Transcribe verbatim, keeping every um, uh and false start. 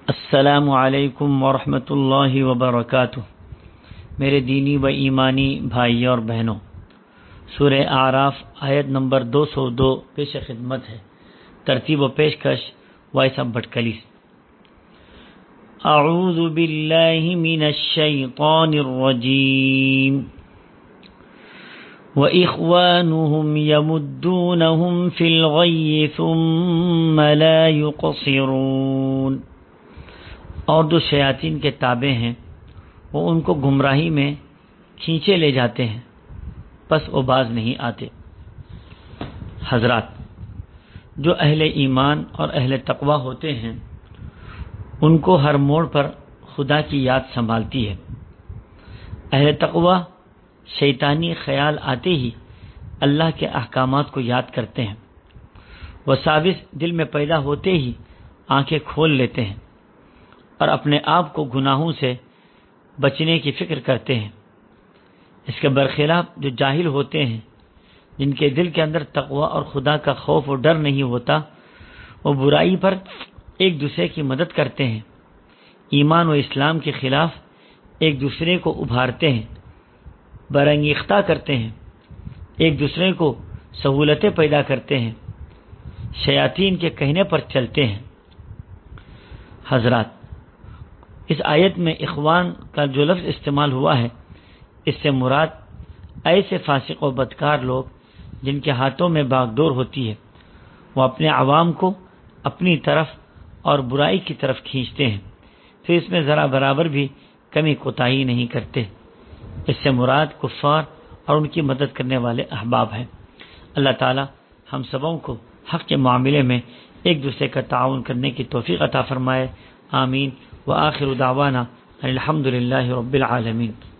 السلام علیکم ورحمۃ اللہ وبرکاتہ۔ میرے دینی و ایمانی بھائی اور بہنوں، سورہ اعراف آیت نمبر دو سو دو پیش خدمت ہے۔ ترتیب و پیشکش وائس آف بھٹکلی۔ اعوذ باللہ من الشیطان الرجیم۔ وَإِخْوَانُهُمْ يَمُدُّونَهُمْ فِي الْغَيِّ ثُمَّ لَا يُقْصِرُونَ۔ اور جو شیاطین کے تابع ہیں وہ ان کو گمراہی میں کھینچے لے جاتے ہیں، پس وہ باز نہیں آتے۔ حضرات، جو اہل ایمان اور اہل تقوی ہوتے ہیں ان کو ہر موڑ پر خدا کی یاد سنبھالتی ہے۔ اہل تقوی شیطانی خیال آتے ہی اللہ کے احکامات کو یاد کرتے ہیں، وساوس دل میں پیدا ہوتے ہی آنکھیں کھول لیتے ہیں اور اپنے آپ کو گناہوں سے بچنے کی فکر کرتے ہیں۔ اس کے برخلاف جو جاہل ہوتے ہیں، جن کے دل کے اندر تقوی اور خدا کا خوف و ڈر نہیں ہوتا، وہ برائی پر ایک دوسرے کی مدد کرتے ہیں، ایمان و اسلام کے خلاف ایک دوسرے کو ابھارتے ہیں، برانگیختہ کرتے ہیں، ایک دوسرے کو سہولتیں پیدا کرتے ہیں، شیاطین کے کہنے پر چلتے ہیں۔ حضرات، اس آیت میں اخوان کا جو لفظ استعمال ہوا ہے، اس سے مراد ایسے فاسق و بدکار لوگ جن کے ہاتھوں میں باغڈور ہوتی ہے، وہ اپنے عوام کو اپنی طرف اور برائی کی طرف کھینچتے ہیں، پھر اس میں ذرا برابر بھی کمی کوتاہی نہیں کرتے۔ اس سے مراد کفار اور ان کی مدد کرنے والے احباب ہیں۔ اللہ تعالی ہم سبوں کو حق کے معاملے میں ایک دوسرے کا تعاون کرنے کی توفیق عطا فرمائے۔ آمین۔ وآخر دعوانا الحمد للہ رب العالمین۔